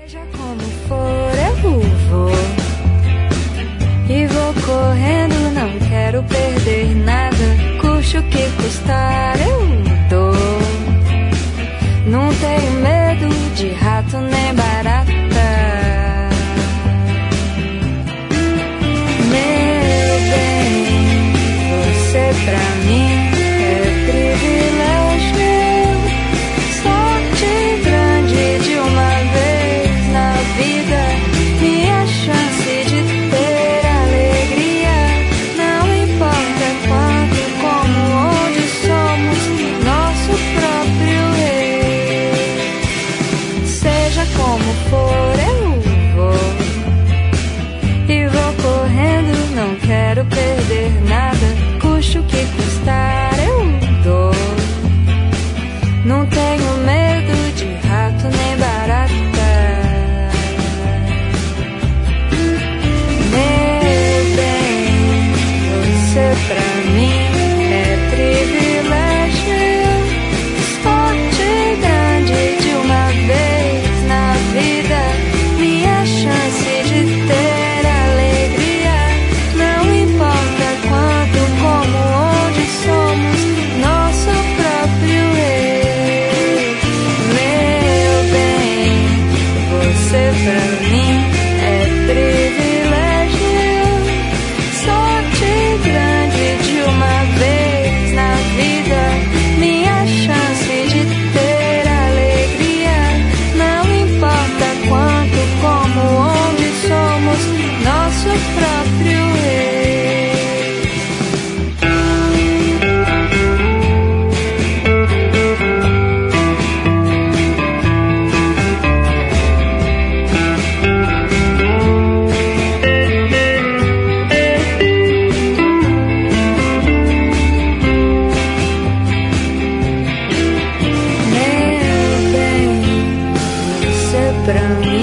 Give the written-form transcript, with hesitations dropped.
Seja como for, eu vou e vou correndo, não quero perder nada, custe o que custar, eu dou. Não tenho medo de rato nem barata. Meu bem, você pra mim é privilégio, sorte grande de uma vez na vida, minha chance de ter alegria. Não importa quanto, como, onde somos, nosso próprio rei. Seja como for, eu vou e vou correndo, não quero perder nada, custe o que custar, eu dou. Não tenho medo de rato nem barata. Meu bem, você pra mim é privilégio, sorte grande de uma vez na vida, minha chance de ter alegria. Não importa quanto, como, onde somos, nosso próprio rei. Meu bem, você pra mim é privilégio, sorte grande de uma vez na vida, minha chance de ter alegria. Não importa quanto, como, onde somos, nosso próprio rei. Meu bem, você pra mim